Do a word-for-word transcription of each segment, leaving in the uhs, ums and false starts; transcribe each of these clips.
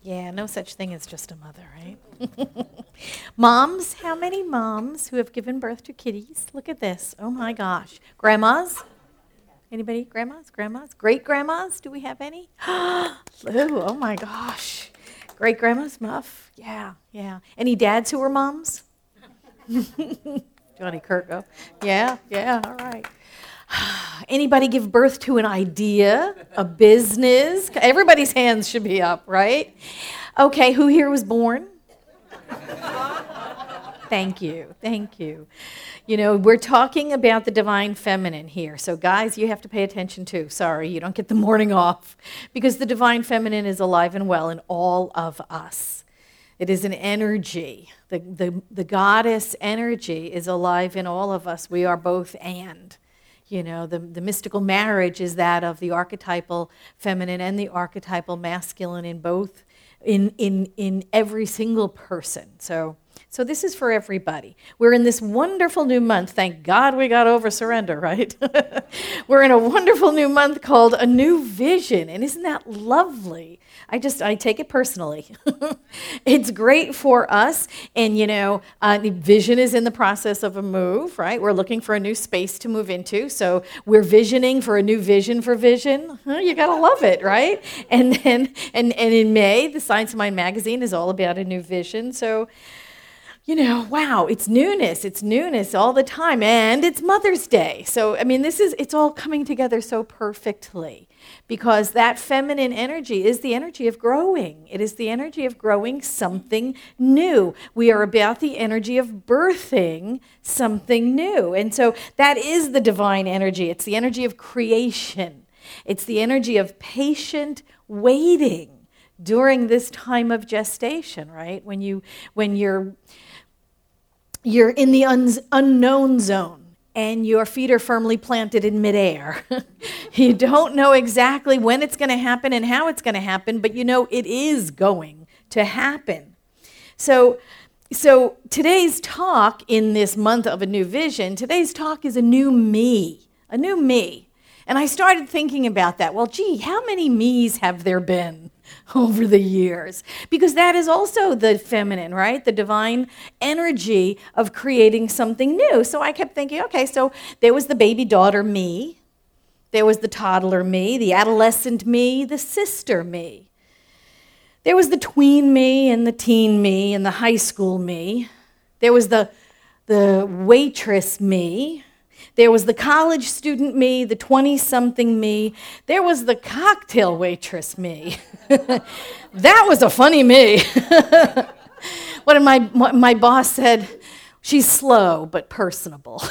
Yeah, no such thing as just a mother, right? Moms, how many moms who have given birth to kitties? Look at this. Oh my gosh. Grandmas? Anybody? Grandmas? Grandmas? Great grandmas? Do we have any? Lou, oh my gosh. Great grandmas, Muff? Yeah, yeah. Any dads who were moms? Johnny Kirko. Yeah, yeah, all right. Anybody give birth to an idea, a business? Everybody's hands should be up, right? Okay, who here was born? Thank you, thank you. You know, we're talking about the divine feminine here. So guys, you have to pay attention too. Sorry, you don't get the morning off. Because the divine feminine is alive and well in all of us. It is an energy. The, the, the goddess energy is alive in all of us. We are both and. You know, the, the mystical marriage is that of the archetypal feminine and the archetypal masculine in both, in in in every single person. So so this is for everybody. We're in this wonderful new month. Thank God we got over surrender, right? We're in a wonderful new month called A New Vision. And isn't that lovely? I just, I take it personally. It's great for us. And, you know, uh, vision is in the process of a move, right? We're looking for a new space to move into. So we're visioning for a new vision for vision. Huh? You got to love it, right? And then, and, and in May, the Science of Mind magazine is all about a new vision. So, you know, wow, it's newness. It's newness all the time. And it's Mother's Day. So, I mean, this is, it's all coming together so perfectly because that feminine energy is the energy of growing. It is the energy of growing something new. We are about the energy of birthing something new. And so that is the divine energy. It's the energy of creation. It's the energy of patient waiting during this time of gestation, right? When you, when you're, You're in the un- unknown zone, and your feet are firmly planted in midair. You don't know exactly when it's going to happen and how it's going to happen, but you know it is going to happen. So, so today's talk in this month of A New Vision, today's talk is a new me, a new me. And I started thinking about that. Well, gee, how many me's have there been over the years? Because that is also the feminine, right? The divine energy of creating something new. So I kept thinking, okay, so there was the baby daughter me. There was the toddler me, the adolescent me, the sister me. There was the tween me and the teen me and the high school me. There was the, the waitress me. There was the college student me, the twenty-something me. There was the cocktail waitress me. That was a funny me. What my, my boss said, she's slow but personable.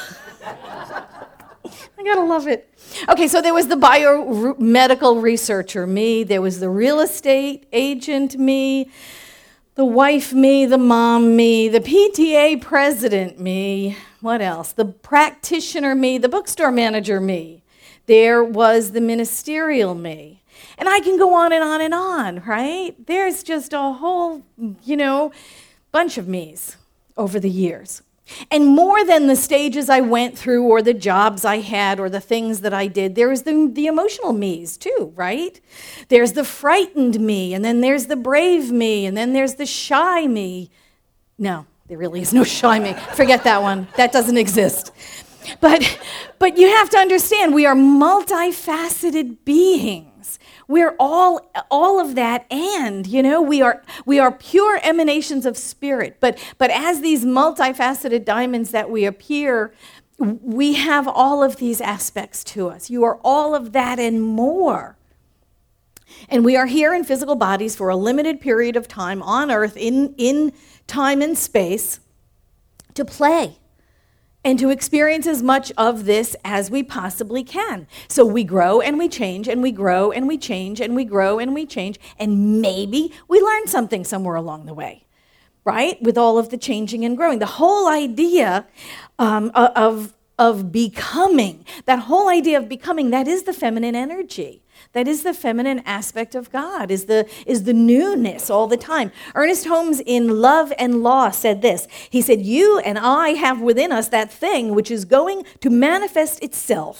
I gotta love it. Okay, so there was the biomedical researcher me. There was the real estate agent me. The wife me, the mom me, the P T A president me. What else? The practitioner me, the bookstore manager me. There was the ministerial me. And I can go on and on and on, right? There's just a whole, you know, bunch of me's over the years. And more than the stages I went through or the jobs I had or the things that I did, there was the, the emotional me's too, right? There's the frightened me, and then there's the brave me, and then there's the shy me. No, there really is no shy me. Forget that one. That doesn't exist. But, but you have to understand, we are multifaceted beings. We're all all of that, and you know we are we are pure emanations of spirit. But but as these multifaceted diamonds that we appear, we have all of these aspects to us. You are all of that and more. And we are here in physical bodies for a limited period of time on Earth, in in time and space, to play. And to experience as much of this as we possibly can. So we grow and we change and we grow and we change and we grow and we change. And maybe we learn something somewhere along the way, right? With all of the changing and growing. The whole idea um, of, of becoming, that whole idea of becoming, that is the feminine energy. That is the feminine aspect of God, is the, is the newness all the time. Ernest Holmes in Love and Law said this. He said, you and I have within us that thing which is going to manifest itself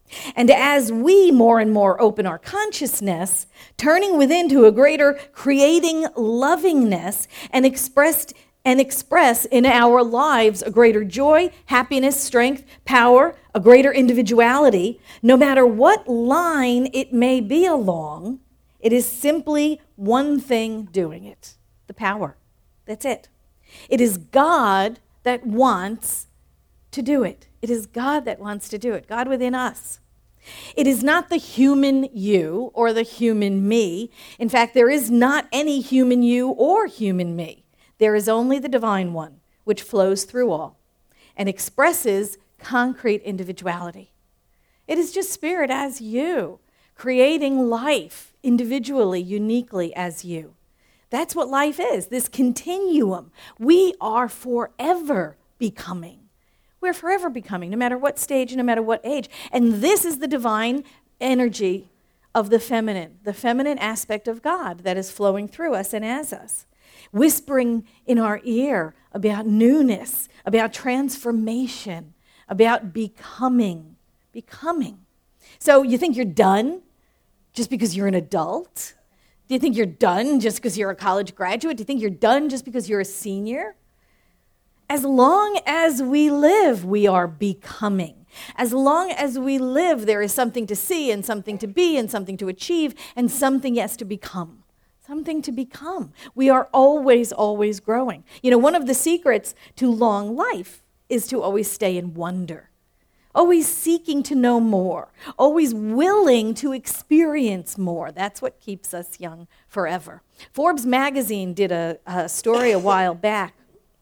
And as we more and more open our consciousness, turning within to a greater creating lovingness and expressed and express in our lives a greater joy, happiness, strength, power, a greater individuality, no matter what line it may be along, it is simply one thing doing it, the power. That's it. It is God that wants to do it. It is God that wants to do it, God within us. It is not the human you or the human me. In fact, there is not any human you or human me. There is only the divine one, which flows through all and expresses concrete individuality. It is just spirit as you, creating life individually, uniquely as you. That's what life is, this continuum. We are forever becoming. We're forever becoming, no matter what stage, no matter what age. And this is the divine energy of the feminine, the feminine aspect of God that is flowing through us and as us, whispering in our ear about newness, about transformation, about becoming, becoming. So you think you're done just because you're an adult? Do you think you're done just because you're a college graduate? Do you think you're done just because you're a senior? As long as we live, we are becoming. As long as we live, there is something to see and something to be and something to achieve and something, yes, to become. Something to become. We are always, always growing. You know, one of the secrets to long life is to always stay in wonder, always seeking to know more, always willing to experience more. That's what keeps us young forever. Forbes magazine did a, a story a while back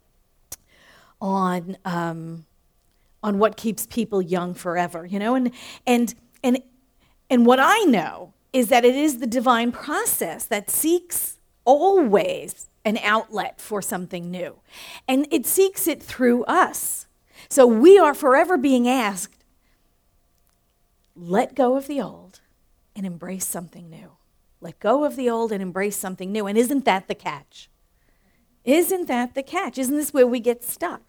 on um, on what keeps people young forever, you know, and and and and what I know is that it is the divine process that seeks always an outlet for something new, and it seeks it through us. So we are forever being asked, let go of the old and embrace something new. Let go of the old and embrace something new. And isn't that the catch? Isn't that the catch? Isn't this where we get stuck?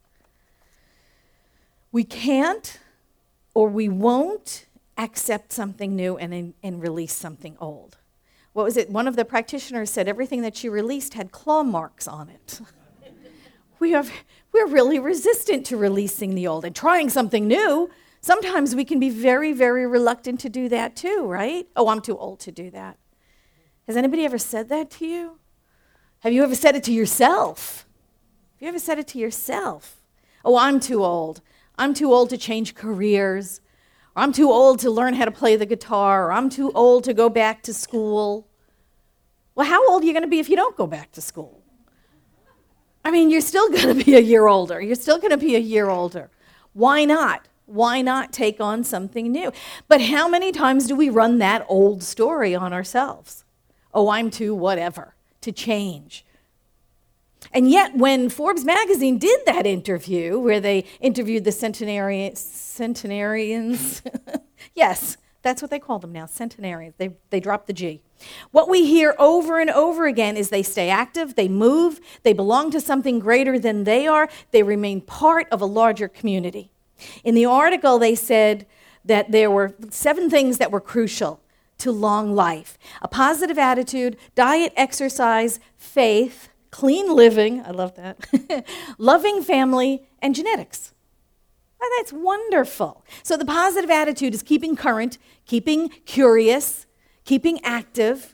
We can't or we won't accept something new and, and release something old. What was it? One of the practitioners said everything that she released had claw marks on it. we are, we're really resistant to releasing the old and trying something new. Sometimes we can be very, very reluctant to do that too, right? Oh, I'm too old to do that. Has anybody ever said that to you? Have you ever said it to yourself? Have you ever said it to yourself? Oh, I'm too old. I'm too old to change careers. Or I'm too old to learn how to play the guitar. Or I'm too old to go back to school. Well, how old are you going to be if you don't go back to school? I mean, you're still going to be a year older. You're still going to be a year older. Why not? Why not take on something new? But how many times do we run that old story on ourselves? Oh, I'm too whatever to change. And yet when Forbes magazine did that interview where they interviewed the centenari- centenarians, yes, that's what they call them now, centenarians. They, they dropped the G. What we hear over and over again is they stay active, they move, they belong to something greater than they are, they remain part of a larger community. In the article, they said that there were seven things that were crucial to long life: a positive attitude, diet, exercise, faith, clean living, I love that, loving family, and genetics. Oh, that's wonderful. So the positive attitude is keeping current, keeping curious, keeping active,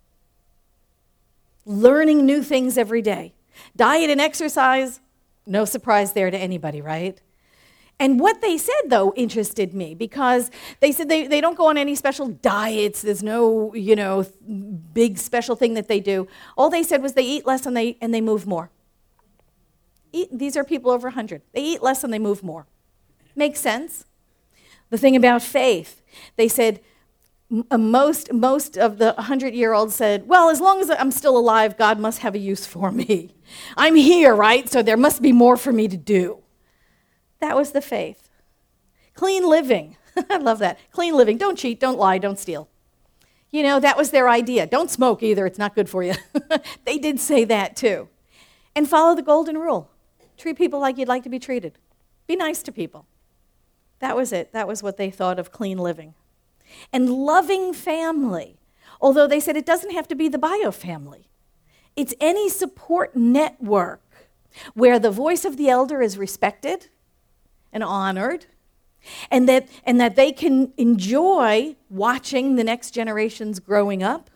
learning new things every day. Diet and exercise, no surprise there to anybody, right? And what they said, though, interested me because they said they, they don't go on any special diets. There's no, you know, big special thing that they do. All they said was they eat less and they and they move more. Eat, these are people over one hundred. They eat less and they move more. Makes sense. The thing about faith, they said m- most, most of the one hundred-year-olds said, well, as long as I'm still alive, God must have a use for me. I'm here, right? So there must be more for me to do. That was the faith. Clean living. I love that. Clean living. Don't cheat, don't lie, don't steal. You know, that was their idea. Don't smoke either. It's not good for you. They did say that too. And follow the golden rule. Treat people like you'd like to be treated. Be nice to people. That was it. That was what they thought of clean living. And loving family, although they said it doesn't have to be the bio family. It's any support network where the voice of the elder is respected and honored, and that, and that they can enjoy watching the next generations growing up.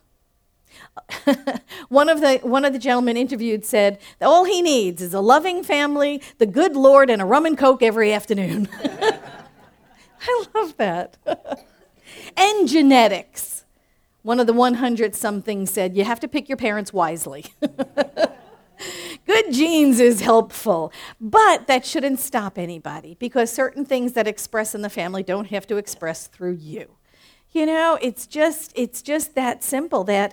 one of the one of the gentlemen interviewed said that all he needs is a loving family, the good Lord, and a rum and coke every afternoon. I love that. And genetics. One of the one hundred something said, you have to pick your parents wisely. Good genes is helpful, but that shouldn't stop anybody, because certain things that express in the family don't have to express through you. You know, it's just it's just that simple, that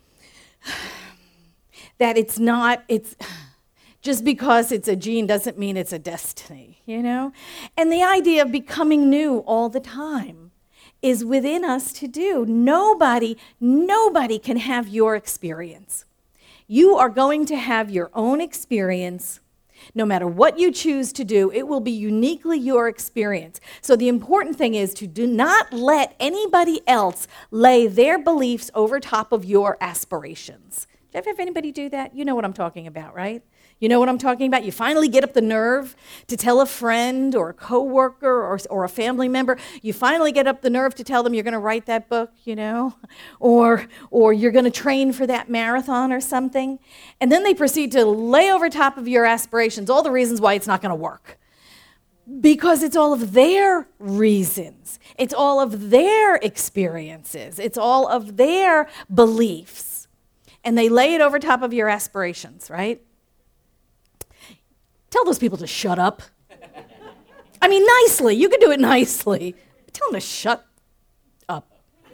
that it's not, it's just because it's a gene doesn't mean it's a destiny, you know? And the idea of becoming new all the time is within us to do. Nobody, nobody can have your experience. You are going to have your own experience. No matter what you choose to do, it will be uniquely your experience. So the important thing is to do not let anybody else lay their beliefs over top of your aspirations. Do you ever have anybody do that? You know what I'm talking about, right? You know what I'm talking about? You finally get up the nerve to tell a friend or a coworker or, or a family member. You finally get up the nerve to tell them you're going to write that book, you know, or or you're going to train for that marathon or something. And then they proceed to lay over top of your aspirations all the reasons why it's not going to work. Because it's all of their reasons. It's all of their experiences. It's all of their beliefs. And they lay it over top of your aspirations, right? Tell those people to shut up. I mean, nicely. You can do it nicely. Tell them to shut up.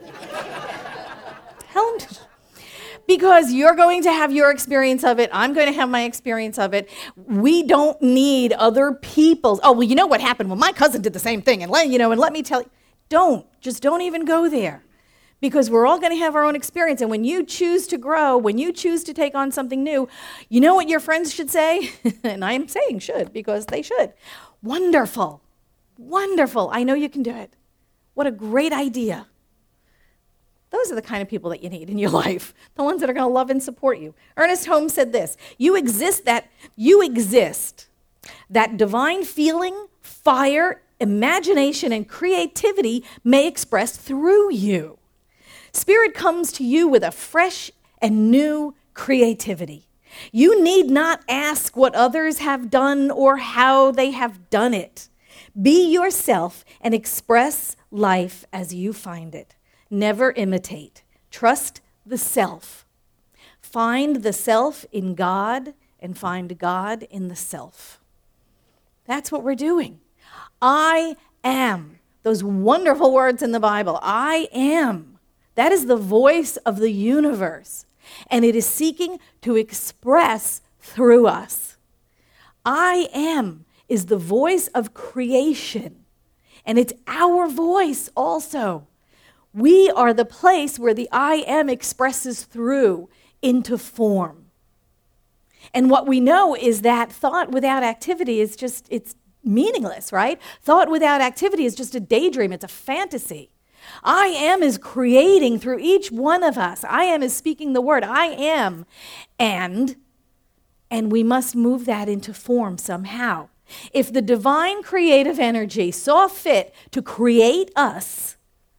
Tell them to. Because you're going to have your experience of it. I'm going to have my experience of it. We don't need other people's. Oh, well, you know what happened? Well, my cousin did the same thing. And let, you know, and let me tell you. Don't. Just don't even go there. Because we're all going to have our own experience. And when you choose to grow, when you choose to take on something new, you know what your friends should say? And I'm saying should, because they should. Wonderful. Wonderful. I know you can do it. What a great idea. Those are the kind of people that you need in your life. The ones that are going to love and support you. Ernest Holmes said this, you exist that, you exist, that divine feeling, fire, imagination, and creativity may express through you. Spirit comes to you with a fresh and new creativity. You need not ask what others have done or how they have done it. Be yourself and express life as you find it. Never imitate. Trust the self. Find the self in God and find God in the self. That's what we're doing. I am. Those wonderful words in the Bible. I am. That is the voice of the universe, and it is seeking to express through us. I am is the voice of creation, and it's our voice also. We are the place where the I am expresses through into form. And what we know is that thought without activity is just, it's meaningless, right? Thought without activity is just a daydream, it's a fantasy. I am is creating through each one of us. I am is speaking the word. I am. And, and we must move that into form somehow. If the divine creative energy saw fit to create us,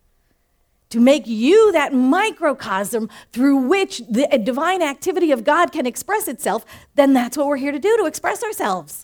to make you that microcosm through which the divine activity of God can express itself, then that's what we're here to do, to express ourselves.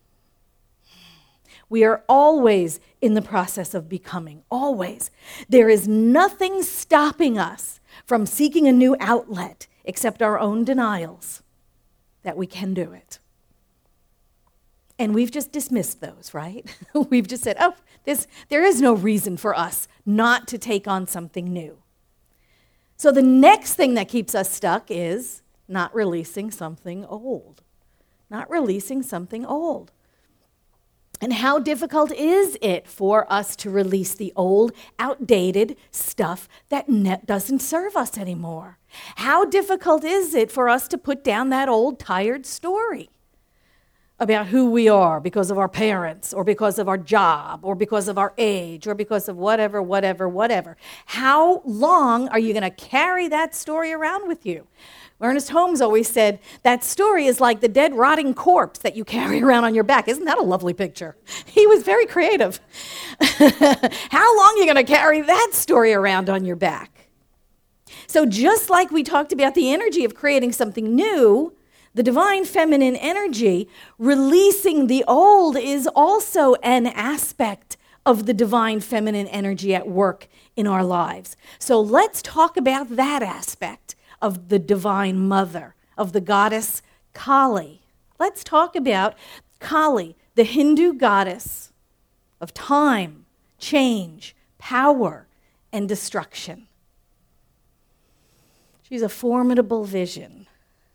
We are always in the process of becoming, always. There is nothing stopping us from seeking a new outlet except our own denials that we can do it. And we've just dismissed those, right? We've just said, oh, this, there is no reason for us not to take on something new. So the next thing that keeps us stuck is not releasing something old. Not releasing something old. And how difficult is it for us to release the old, outdated stuff that ne- doesn't serve us anymore? How difficult is it for us to put down that old, tired story about who we are because of our parents or because of our job or because of our age or because of whatever, whatever, whatever. How long are you going to carry that story around with you? Ernest Holmes always said, that story is like the dead, rotting corpse that you carry around on your back. Isn't that a lovely picture? He was very creative. How long are you going to carry that story around on your back? So just like we talked about the energy of creating something new, the divine feminine energy, releasing the old is also an aspect of the divine feminine energy at work in our lives. So let's talk about that aspect of the divine mother, of the goddess Kali. Let's talk about Kali, the Hindu goddess of time, change, power, and destruction. She's a formidable vision.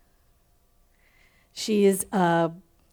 She is uh,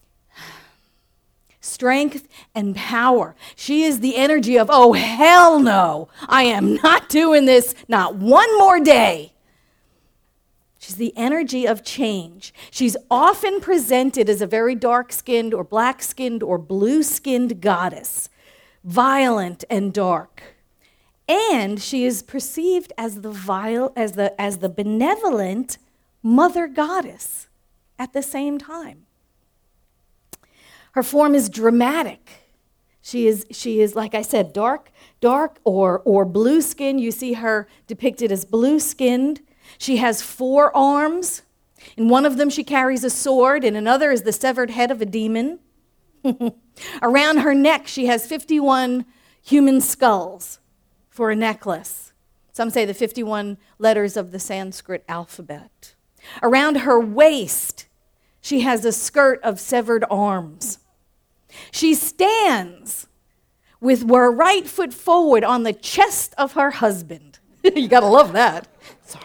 strength and power. She is the energy of, oh, hell no, I am not doing this, not one more day. She's the energy of change. She's often presented as a very dark-skinned or black-skinned or blue-skinned goddess, violent and dark. And she is perceived as the viol- as the as the benevolent mother goddess at the same time. Her form is dramatic. She is she is like I said, dark, dark or or blue skin. You see her depicted as blue-skinned. She has four arms. In one of them she carries a sword, and another is the severed head of a demon. Around her neck she has fifty-one human skulls for a necklace. Some say the fifty-one letters of the Sanskrit alphabet. Around her waist she has a skirt of severed arms. She stands with her right foot forward on the chest of her husband. You gotta love that. Sorry.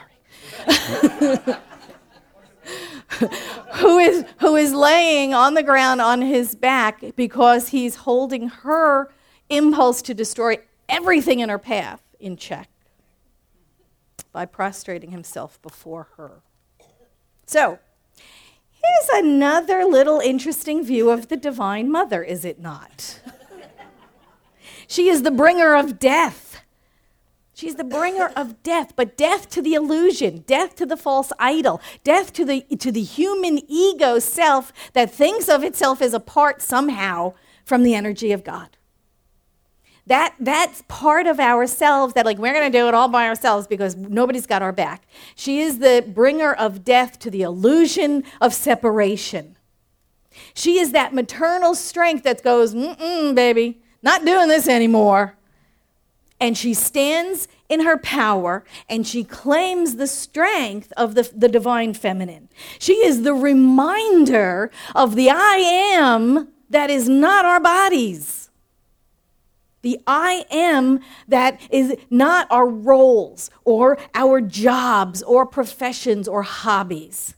who is who is laying on the ground on his back because he's holding her impulse to destroy everything in her path in check by prostrating himself before her. So, here's another little interesting view of the Divine Mother, is it not? She is the bringer of death. She's the bringer of death, but death to the illusion, death to the false idol, death to the, to the human ego self that thinks of itself as apart somehow from the energy of God. That, that's part of ourselves that, like, we're going to do it all by ourselves because nobody's got our back. She is the bringer of death to the illusion of separation. She is that maternal strength that goes, mm-mm, baby, not doing this anymore. And she stands in her power, and she claims the strength of the, the divine feminine. She is the reminder of the I am that is not our bodies. The I am that is not our roles or our jobs or professions or hobbies.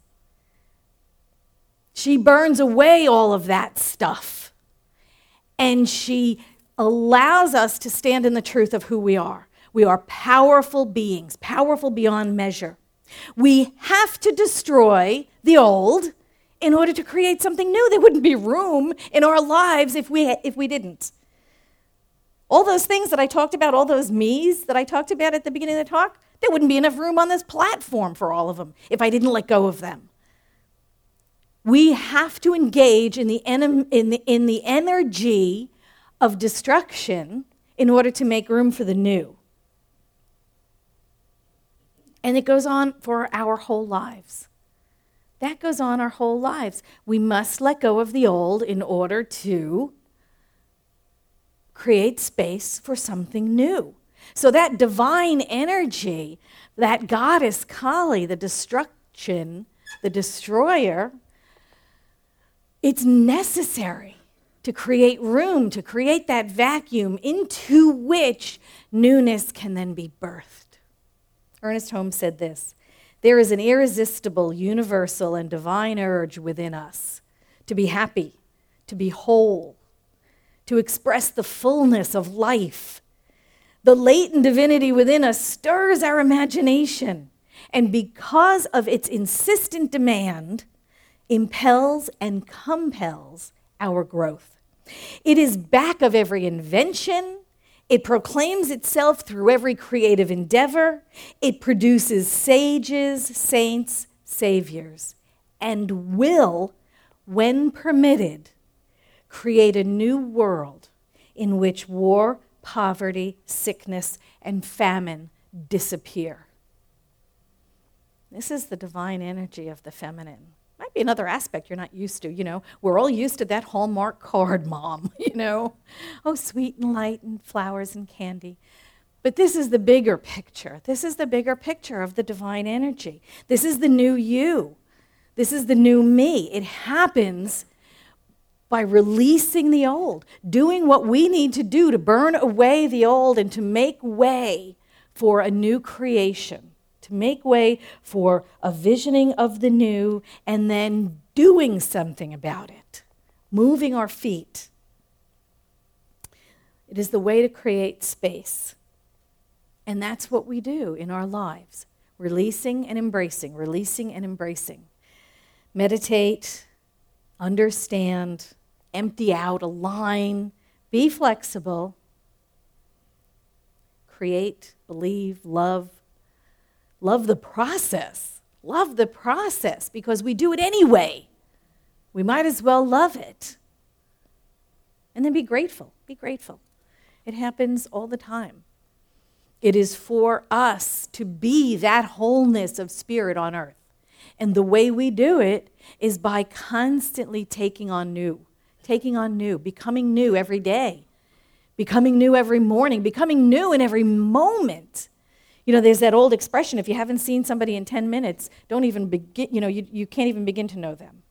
She burns away all of that stuff, and she allows us to stand in the truth of who we are. We are powerful beings, powerful beyond measure. We have to destroy the old in order to create something new. There wouldn't be room in our lives if we if we didn't. All those things that I talked about, all those me's that I talked about at the beginning of the talk, there wouldn't be enough room on this platform for all of them if I didn't let go of them. We have to engage in the en- in the, in the energy of destruction in order to make room for the new. And it goes on for our whole lives. That goes on our whole lives. We must let go of the old in order to create space for something new. So that divine energy, that goddess Kali, the destruction, the destroyer, it's necessary to create room, to create that vacuum into which newness can then be birthed. Ernest Holmes said this: there is an irresistible, universal, and divine urge within us to be happy, to be whole, to express the fullness of life. The latent divinity within us stirs our imagination, and because of its insistent demand, impels and compels our growth. It is back of every invention. It proclaims itself through every creative endeavor. It produces sages, saints, saviors, and will, when permitted, create a new world in which war, poverty, sickness, and famine disappear. This is the divine energy of the feminine. Might be another aspect you're not used to, you know. We're all used to that Hallmark card, Mom, you know. Oh, sweet and light and flowers and candy. But this is the bigger picture. This is the bigger picture of the divine energy. This is the new you. This is the new me. It happens by releasing the old, doing what we need to do to burn away the old and to make way for a new creation. To make way for a visioning of the new and then doing something about it, moving our feet. It is the way to create space. And that's what we do in our lives, releasing and embracing, releasing and embracing. Meditate, understand, empty out, align, be flexible, create, believe, love. Love the process. Love the process because we do it anyway. We might as well love it. And then be grateful. Be grateful. It happens all the time. It is for us to be that wholeness of spirit on earth. And the way we do it is by constantly taking on new, taking on new, becoming new every day, becoming new every morning, becoming new in every moment. You know, there's that old expression, if you haven't seen somebody in ten minutes, don't even begin, you know, you, you can't even begin to know them.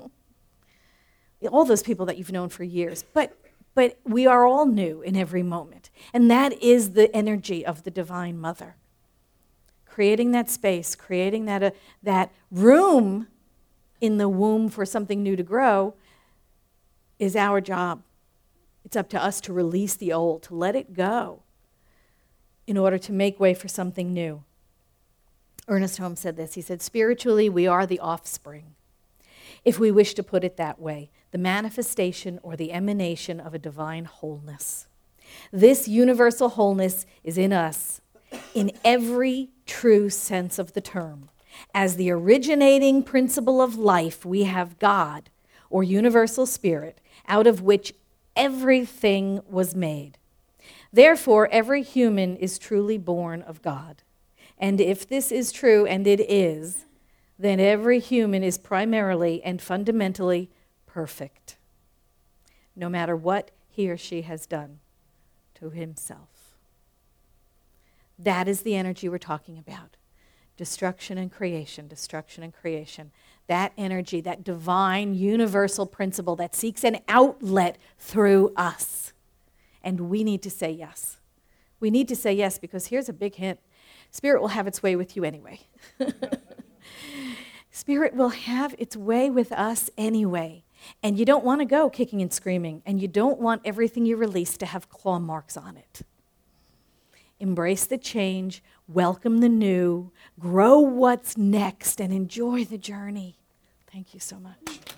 All those people that you've known for years. But but we are all new in every moment. And that is the energy of the Divine Mother. Creating that space, creating that, uh, that room in the womb for something new to grow is our job. It's up to us to release the old, to let it go, in order to make way for something new. Ernest Holmes said this. He said, spiritually, we are the offspring, if we wish to put it that way, the manifestation or the emanation of a divine wholeness. This universal wholeness is in us in every true sense of the term. As the originating principle of life, we have God, or universal spirit, out of which everything was made. Therefore, every human is truly born of God. And if this is true, and it is, then every human is primarily and fundamentally perfect, no matter what he or she has done to himself. That is the energy we're talking about. Destruction and creation, destruction and creation. That energy, that divine universal principle that seeks an outlet through us. And we need to say yes. We need to say yes because here's a big hint. Spirit will have its way with you anyway. Spirit will have its way with us anyway. And you don't want to go kicking and screaming. And you don't want everything you release to have claw marks on it. Embrace the change. Welcome the new. Grow what's next and enjoy the journey. Thank you so much.